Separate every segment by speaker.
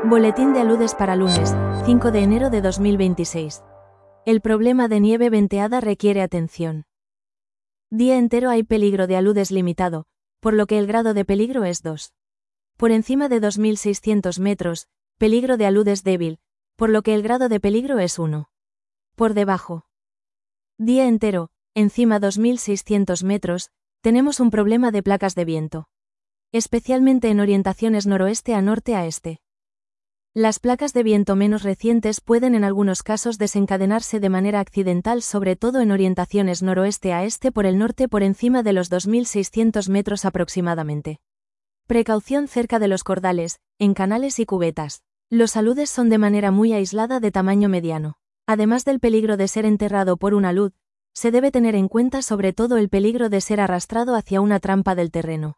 Speaker 1: Boletín de aludes para lunes, 5 de enero de 2026. El problema de nieve venteada requiere atención. Día entero hay peligro de aludes limitado, por lo que el grado de peligro es 2. Por encima de 2.600 metros, peligro de aludes débil, por lo que el grado de peligro es 1. Por debajo. Día entero, encima 2.600 metros, tenemos un problema de placas de viento. Especialmente en orientaciones noroeste a norte a este. Las placas de viento menos recientes pueden en algunos casos desencadenarse de manera accidental, sobre todo en orientaciones noroeste a este por el norte por encima de los 2.600 metros aproximadamente. Precaución cerca de los cordales, en canales y cubetas. Los aludes son de manera muy aislada de tamaño mediano. Además del peligro de ser enterrado por un alud, se debe tener en cuenta sobre todo el peligro de ser arrastrado hacia una trampa del terreno.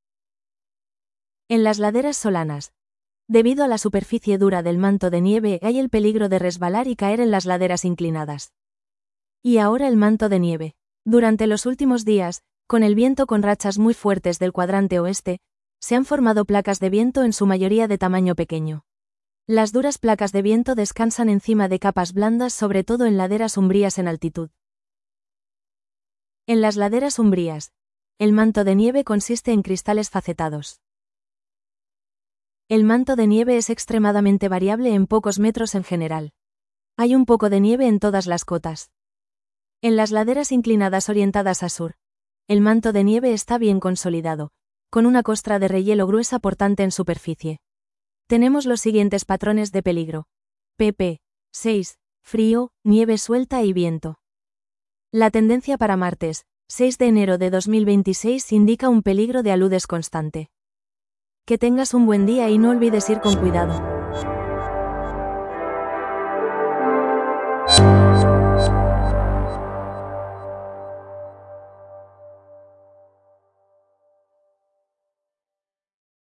Speaker 1: En las laderas solanas. Debido a la superficie dura del manto de nieve hay el peligro de resbalar y caer en las laderas inclinadas. Y ahora el manto de nieve. Durante los últimos días, con el viento con rachas muy fuertes del cuadrante oeste, se han formado placas de viento en su mayoría de tamaño pequeño. Las duras placas de viento descansan encima de capas blandas, sobre todo en laderas umbrías en altitud. En las laderas umbrías, el manto de nieve consiste en cristales facetados. El manto de nieve es extremadamente variable en pocos metros en general. Hay un poco de nieve en todas las cotas. En las laderas inclinadas orientadas a sur, el manto de nieve está bien consolidado, con una costra de rehielo gruesa portante en superficie. Tenemos los siguientes patrones de peligro. pp. 6. Frío, nieve suelta y viento. La tendencia para martes, 6 de enero de 2026 indica un peligro de aludes constante. Que tengas un buen día y no olvides ir con cuidado.